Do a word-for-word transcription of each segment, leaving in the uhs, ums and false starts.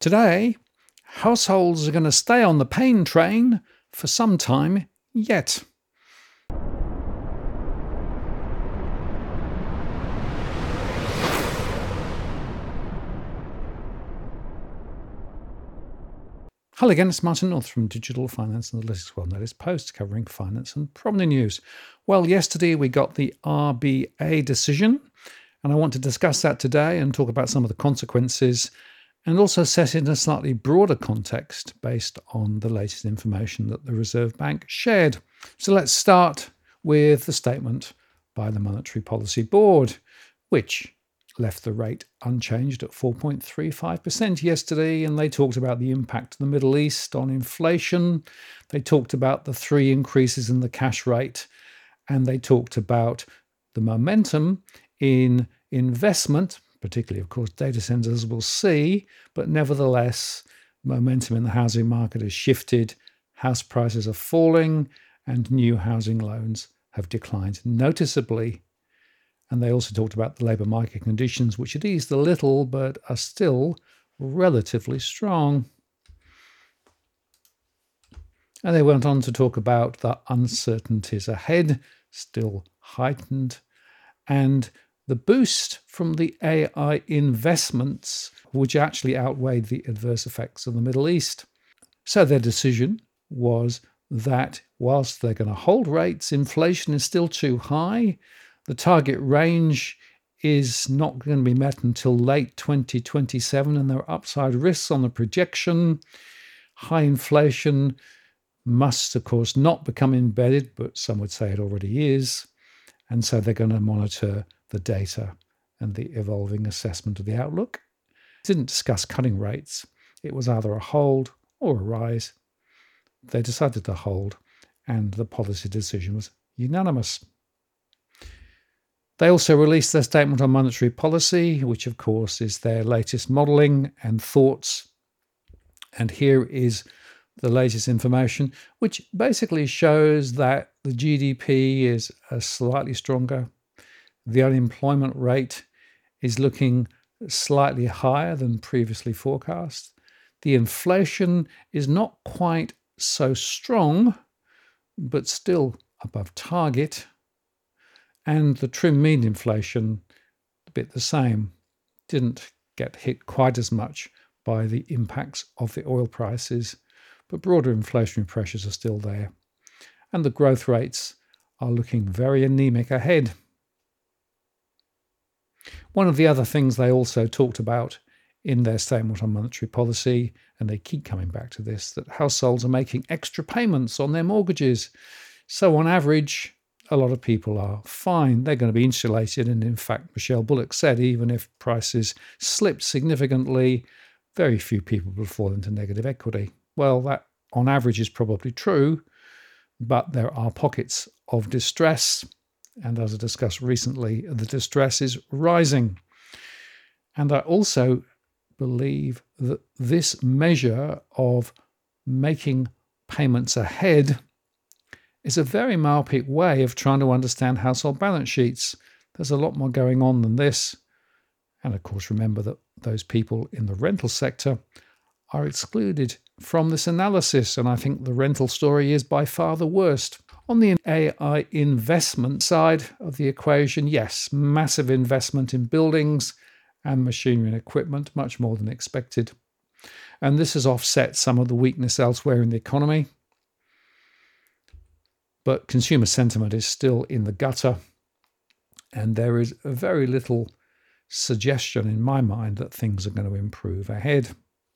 Today, households are going to stay on the pain train for some time yet. Hello again, it's Martin North from Digital Finance Analytics World Notice Post covering finance and property news. Well, yesterday we got the R B A decision, and I want to discuss that today and talk about some of the consequences and also set it in a slightly broader context based on the latest information that the Reserve Bank shared. So let's start with the statement by the Monetary Policy Board, which left the rate unchanged at four point three five percent yesterday, and they talked about the impact of the Middle East on inflation. They talked about the three increases in the cash rate, and they talked about the momentum in investment, particularly, of course, data centers we'll see, but nevertheless, momentum in the housing market has shifted, house prices are falling, and new housing loans have declined noticeably. And they also talked about the labour market conditions, which had eased a little, but are still relatively strong. And they went on to talk about the uncertainties ahead, still heightened, and the boost from the A I investments, which actually outweighed the adverse effects of the Middle East. So their decision was that whilst they're going to hold rates, inflation is still too high. The target range is not going to be met until late twenty twenty-seven, and there are upside risks on the projection. High inflation must, of course, not become embedded, but some would say it already is. And so they're going to monitor the data and the evolving assessment of the outlook. It didn't discuss cutting rates. It was either a hold or a rise. They decided to hold, and the policy decision was unanimous. They also released their statement on monetary policy, which of course is their latest modelling and thoughts. And here is the latest information, which basically shows that the G D P is uh, slightly stronger. The unemployment rate is looking slightly higher than previously forecast. The inflation is not quite so strong, but still above target. And the trim mean inflation, a bit the same, didn't get hit quite as much by the impacts of the oil prices, but broader inflationary pressures are still there. And the growth rates are looking very anemic ahead. One of the other things they also talked about in their statement on monetary policy, and they keep coming back to this, that households are making extra payments on their mortgages. So on average, a lot of people are fine. They're going to be insulated. And in fact, Michelle Bullock said even if prices slipped significantly, very few people will fall into negative equity. Well, that on average is probably true, but there are pockets of distress. And as I discussed recently, the distress is rising. And I also believe that this measure of making payments ahead is a very myopic way of trying to understand household balance sheets. There's a lot more going on than this. And of course, remember that those people in the rental sector are excluded from this analysis. And I think the rental story is by far the worst. On the A I investment side of the equation, yes, massive investment in buildings and machinery and equipment, much more than expected. And this has offset some of the weakness elsewhere in the economy. But consumer sentiment is still in the gutter, and there is very little suggestion in my mind that things are going to improve ahead.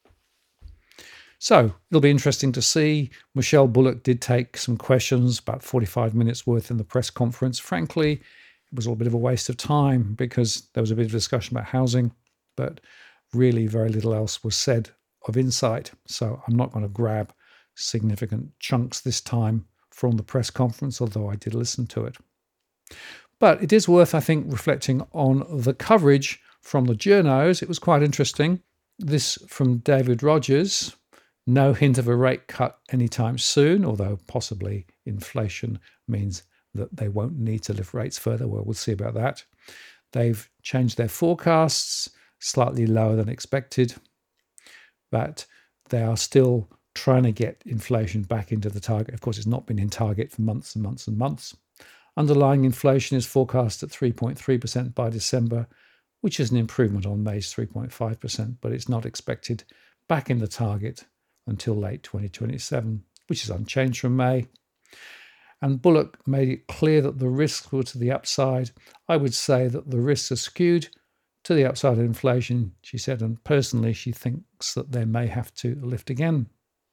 So it'll be interesting to see. Michelle Bullock did take some questions, about forty-five minutes worth in the press conference. Frankly, it was a little bit of a waste of time because there was a bit of discussion about housing, but really very little else was said of insight. So I'm not going to grab significant chunks this time from the press conference, although I did listen to it. But it is worth, I think, reflecting on the coverage from the journos. It was quite interesting. This from David Rogers, no hint of a rate cut anytime soon, although possibly inflation means that they won't need to lift rates further. Well, we'll see about that. They've changed their forecasts, slightly lower than expected. that they are still trying to get inflation back into the target. Of course, it's not been in target for months and months and months. Underlying inflation is forecast at three point three percent by December, which is an improvement on May's three point five percent, but it's not expected back in the target until late twenty twenty-seven, which is unchanged from May. And Bullock made it clear that the risks were to the upside. I would say that the risks are skewed to the upside of inflation, she said, and personally she thinks that they may have to lift again.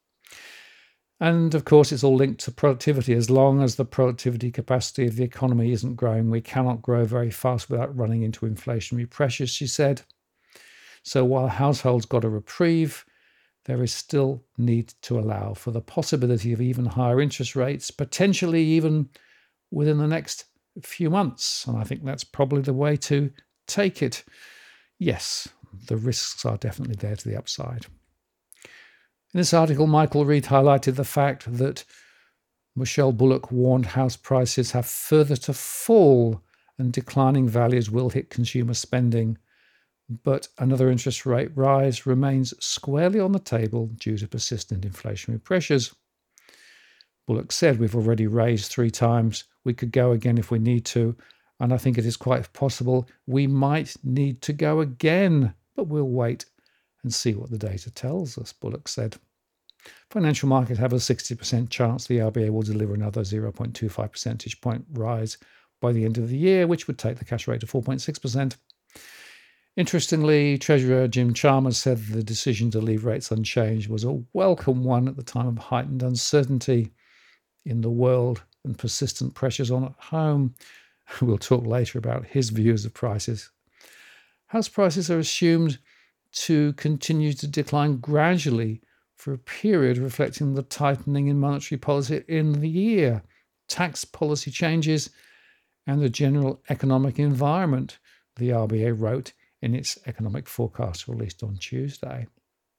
And of course, it's all linked to productivity. As long as the productivity capacity of the economy isn't growing, we cannot grow very fast without running into inflationary pressures, she said. So while households got a reprieve, there is still need to allow for the possibility of even higher interest rates, potentially even within the next few months. And I think that's probably the way to take it. Yes, the risks are definitely there to the upside. In this article, Michael Reed highlighted the fact that Michelle Bullock warned house prices have further to fall and declining values will hit consumer spending. But another interest rate rise remains squarely on the table due to persistent inflationary pressures. Bullock said, we've already raised three times. We could go again if we need to. And I think it is quite possible we might need to go again, but we'll wait and see what the data tells us, Bullock said. Financial markets have a sixty percent chance the R B A will deliver another zero point two five percentage point rise by the end of the year, which would take the cash rate to four point six percent. Interestingly, Treasurer Jim Chalmers said the decision to leave rates unchanged was a welcome one at the time of heightened uncertainty in the world and persistent pressures on at home. We'll talk later about his views of prices. House prices are assumed to continue to decline gradually for a period reflecting the tightening in monetary policy in the year, tax policy changes, and the general economic environment, the R B A wrote in its economic forecast released on Tuesday.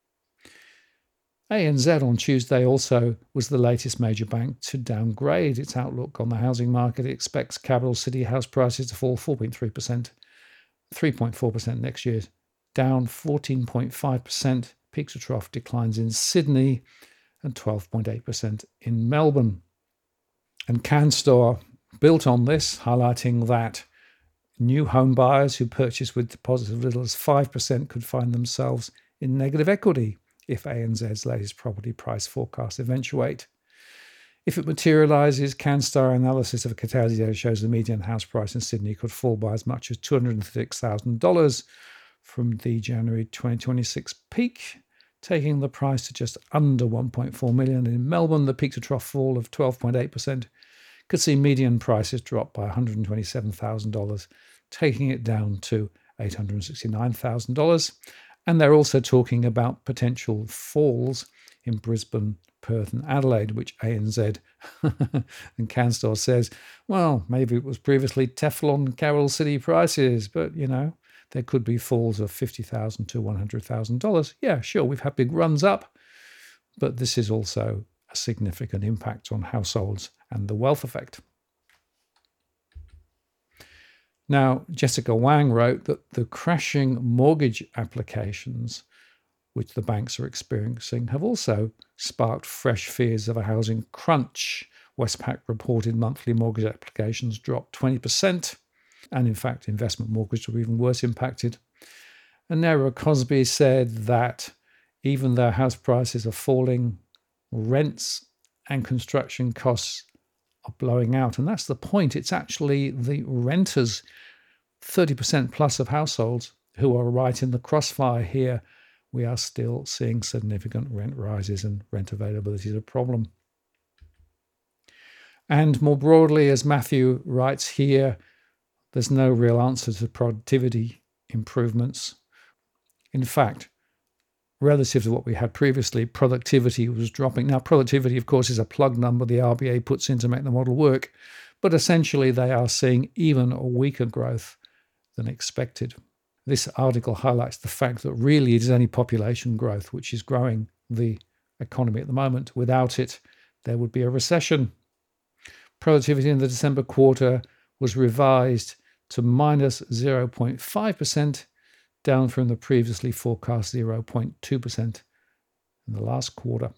A N Z on Tuesday also was the latest major bank to downgrade its outlook on the housing market. It expects capital city house prices to fall four point three percent, three point four percent next year, down fourteen point five percent peak to trough declines in Sydney and twelve point eight percent in Melbourne. And CanStore built on this, highlighting that new home buyers who purchase with deposits of little as five percent could find themselves in negative equity if A N Z's latest property price forecasts eventuate. If it materialises, CanStar analysis of Cataldi data shows the median house price in Sydney could fall by as much as two hundred thirty-six thousand dollars from the January twenty twenty-six peak, taking the price to just under one point four million dollars. In Melbourne, the peak to trough fall of twelve point eight percent could see median prices drop by one hundred twenty-seven thousand dollars, taking it down to eight hundred sixty-nine thousand dollars. And they're also talking about potential falls in Brisbane, Perth and Adelaide, which A N Z and CanStore says, well, maybe it was previously Teflon capital city prices, but, you know, there could be falls of fifty thousand dollars to one hundred thousand dollars. Yeah, sure, we've had big runs up, but this is also a significant impact on households and the wealth effect. Now, Jessica Wang wrote that the crashing mortgage applications which the banks are experiencing have also sparked fresh fears of a housing crunch. Westpac reported monthly mortgage applications dropped twenty percent, and in fact, investment mortgages were even worse impacted. And Nara Cosby said that even though house prices are falling, rents and construction costs are blowing out. And that's the point. It's actually the renters, thirty percent plus of households, who are right in the crossfire here. We are still seeing significant rent rises, and rent availability is a problem. And more broadly, as Matthew writes here, there's no real answer to productivity improvements. In fact, relative to what we had previously, productivity was dropping. Now, productivity, of course, is a plug number the R B A puts in to make the model work, but essentially they are seeing even a weaker growth than expected. This article highlights the fact that really it is only population growth which is growing the economy at the moment. Without it, there would be a recession. Productivity in the December quarter was revised to minus zero point five percent, down from the previously forecast zero point two percent. in the last quarter.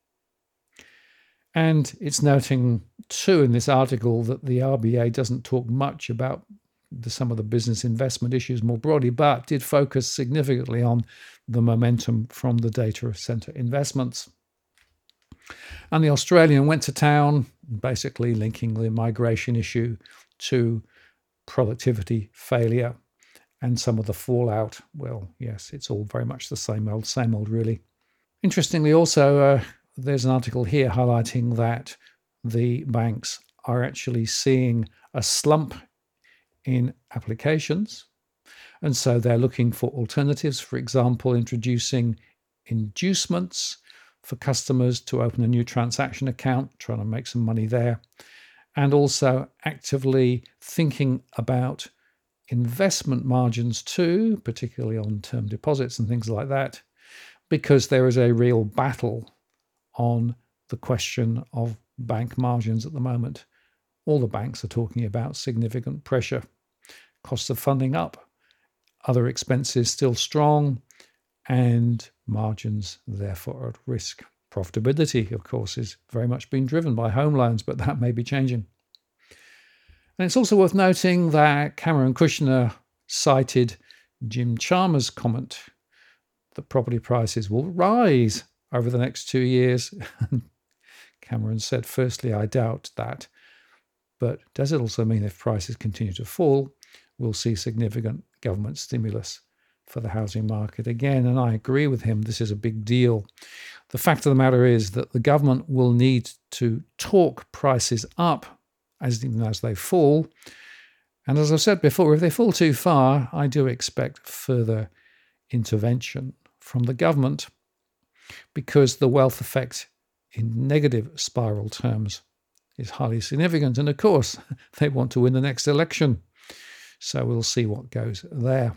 And it's noting, too, in this article that the R B A doesn't talk much about the, some of the business investment issues more broadly, but did focus significantly on the momentum from the data center investments. And the Australian went to town, basically linking the migration issue to productivity failure and some of the fallout. Well, yes, it's all very much the same old, same old, really. Interestingly, also, uh, there's an article here highlighting that the banks are actually seeing a slump in applications. And so they're looking for alternatives, for example, introducing inducements for customers to open a new transaction account, trying to make some money there, and also actively thinking about investment margins too, particularly on term deposits and things like that, because there is a real battle on the question of bank margins at the moment. All the banks are talking about significant pressure, cost of funding up, other expenses still strong, and margins therefore at risk. Profitability, of course, is very much being driven by home loans, but that may be changing. And it's also worth noting that Cameron Kushner cited Jim Chalmers' comment that property prices will rise over the next two years. Cameron said, firstly, I doubt that. But does it also mean if prices continue to fall, we'll see significant government stimulus for the housing market again? And I agree with him. This is a big deal. The fact of the matter is that the government will need to talk prices up as even as they fall. And as I've said before, if they fall too far, I do expect further intervention from the government, because the wealth effect in negative spiral terms is highly significant. And of course, they want to win the next election. So we'll see what goes there.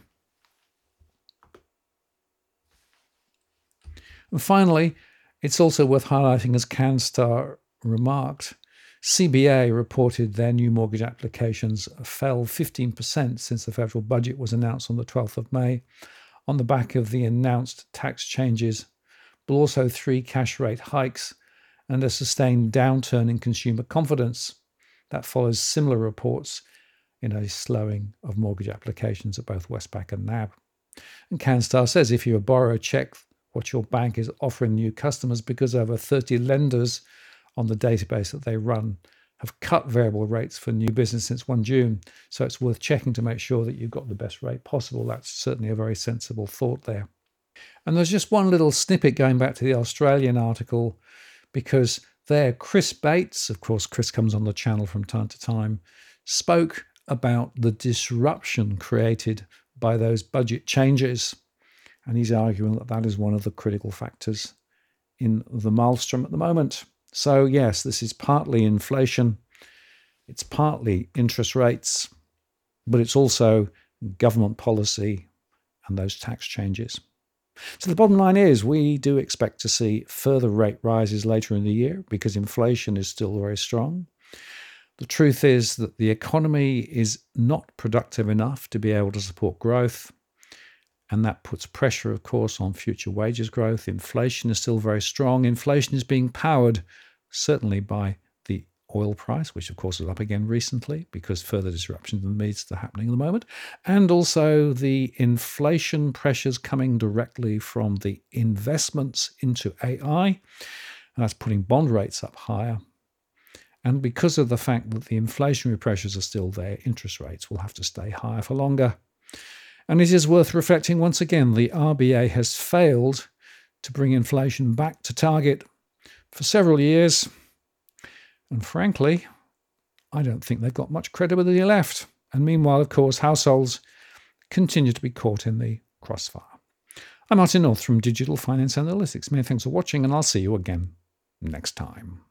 And finally, it's also worth highlighting, as CanStar remarked, C B A reported their new mortgage applications fell fifteen percent since the federal budget was announced on the twelfth of May, on the back of the announced tax changes, but also three cash rate hikes and a sustained downturn in consumer confidence. That follows similar reports in a slowing of mortgage applications at both Westpac and N A B. And CanStar says if you're a borrower, check what your bank is offering new customers, because over thirty lenders on the database that they run have cut variable rates for new business since the first of June. So it's worth checking to make sure that you've got the best rate possible. That's certainly a very sensible thought there. And there's just one little snippet going back to the Australian article, because there Chris Bates, of course, Chris comes on the channel from time to time, spoke about the disruption created by those budget changes. And he's arguing that that is one of the critical factors in the maelstrom at the moment. So yes, this is partly inflation, it's partly interest rates, but it's also government policy and those tax changes. So the bottom line is we do expect to see further rate rises later in the year because inflation is still very strong. The truth is that the economy is not productive enough to be able to support growth, and that puts pressure, of course, on future wages growth. Inflation is still very strong. Inflation is being powered certainly by the oil price, which of course is up again recently because further disruptions in the Middle East are happening at the moment, and also the inflation pressures coming directly from the investments into A I, and that's putting bond rates up higher. And because of the fact that the inflationary pressures are still there, interest rates will have to stay higher for longer. And it is worth reflecting once again, the R B A has failed to bring inflation back to target for several years. And frankly, I don't think they've got much credibility left. And meanwhile, of course, households continue to be caught in the crossfire. I'm Martin North from Digital Finance Analytics. Many thanks for watching, and I'll see you again next time.